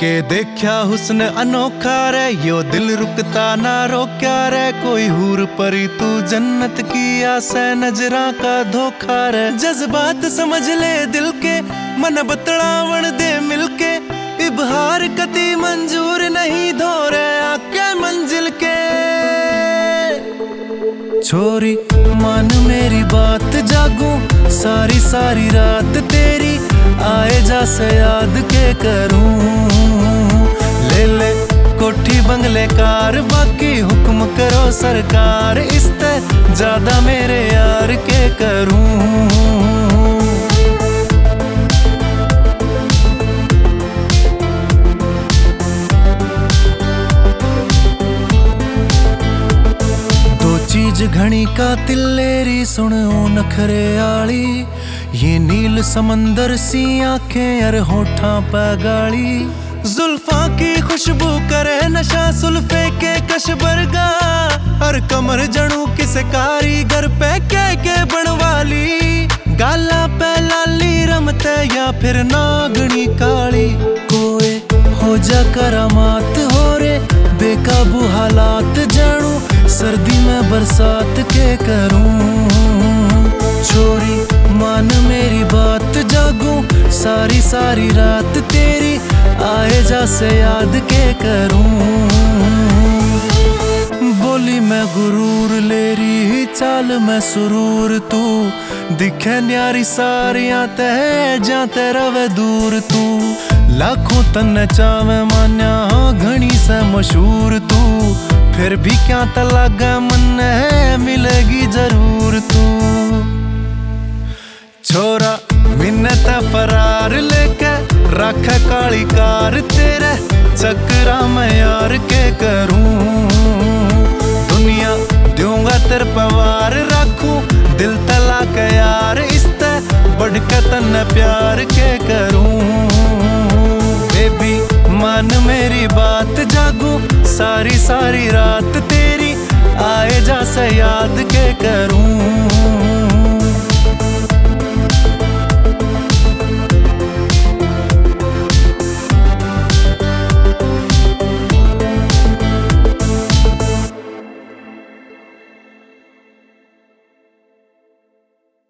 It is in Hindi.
के देखा हुस्न अनोखा रे, यो दिल रुकता ना रोक्या रे। कोई हूर परी तू जन्नत की आसे, नजरा का धोखा रे। जज्बात समझ ले दिल के, मन बतलावण दे मिलके। इबहार कती मंजूर नहीं, धोरे आके मंजिल के। छोरी मान मेरी बात, जागूं सारी सारी रात तेरी। आए जा से याद के करूं, ले ले कोठी बंगले कार। बाकी हुक्म करो सरकार, इसते ज्यादा मेरे यार के करूं। चीज घनी का तिल्लेरी सुन ओ नखरे आली। ये नील समंदर सी आंखें अर होठां पे गाली। जुल्फा की खुशबू करे नशा सुल्फे के कश बरगा। हर कमर जणू किसे कारीगर पे के बनवाली। गाला पे लाली रमते या फिर नागनी काली। कोई हो जा करामात हो रे, बेकाबू हालात जानू। सर्दी में बरसात के करूं, छोरी मान मेरी बात। जागूं सारी सारी रात तेरी, आए जा से याद के करूं। बोली मैं गुरूर लेरी, चाल मैं सुरूर तू। दिखे न्यारी सारियां तह जाते रवे दूर तू। लाखों तन्ने चावे मान्या घनी से मशहूर तू। फिर भी क्या तलागा मन है, मिलेगी जरूर तू। छोरा मिन्नत फरार लेके रख काली कार तेरे। चक्रा मैं यार के करूं, दुनिया दूंगा तेरे पवार। रखूं दिल तलाक यार, इसते बढ़ के तन्ने प्यार के करूं। बेबी मान मेरी बात, जागूं सारी सारी रात तेरी। आए जा से याद के करूं।